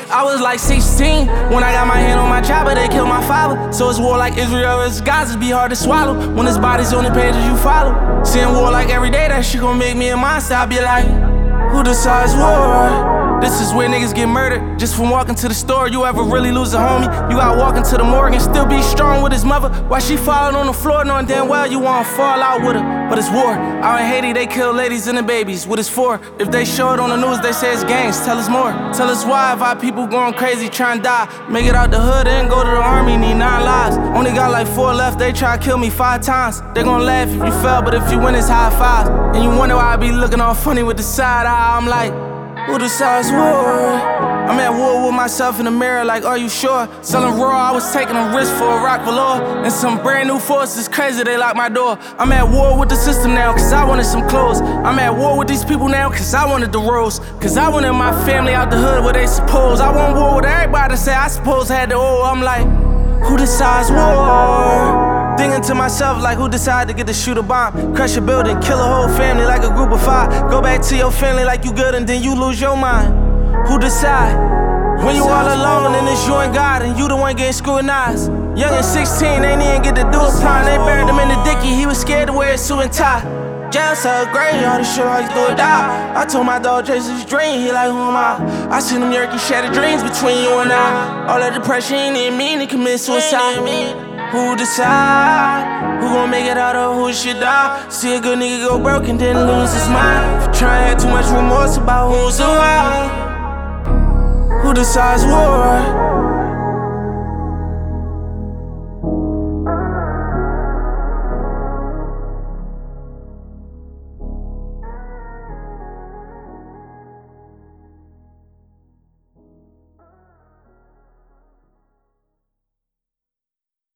I was like 16 when I got my hand on my chopper, they killed my father. So it's war like Israel versus Gaza, be hard to swallow when his body's on the pages you follow. Seeing war like every day, that shit gon' make me a monster. I be like, who decides war? This is where niggas get murdered just from walking to the store. You ever really lose a homie? You got walking to the morgue and still be strong with his mother while she falling on the floor, knowing damn well you wanna fall out with her. But it's war. Out in Haiti, they kill ladies and the babies. What it's for? If they show it on the news, they say it's gangs. Tell us more. Tell us why people going crazy trying to die. Make it out the hood and go to the army, need 9 lives. Only got like 4 left, they try to kill me 5 times. They gon' laugh if you fell, but if you win, it's high fives. And you wonder why I be looking all funny with the side eye. I'm like, who decides war? I'm at war with myself in the mirror, like, are you sure? Selling raw, I was taking a risk for a rock velour. And some brand new forces, crazy, they locked my door. I'm at war with the system now, cause I wanted some clothes. I'm at war with these people now, cause I wanted the rose. Cause I wanted my family out the hood where they suppose. I want war with everybody to say I suppose had the oil. I'm like, who decides war? Thinking to myself like, who decided to get to shoot a bomb? Crush a building, kill a whole family like a group of 5. Go back to your family like you good and then you lose your mind. Who decide? When you all alone and it's you and God and you the one getting scrutinized. Young and 16, ain't even get to do a crime. They buried him in the dicky, he was scared to wear a suit and tie. Jail cell graveyard, to show how you do it die. I told my dog chase his dream, he like, who am I seen them Yerky shattered dreams between you and I. All that depression ain't even mean to commit suicide. Who decide? Who gon' make it out or who should die? See a good nigga go broke and then lose his mind. For trying to have too much remorse about who's around. Who decides war?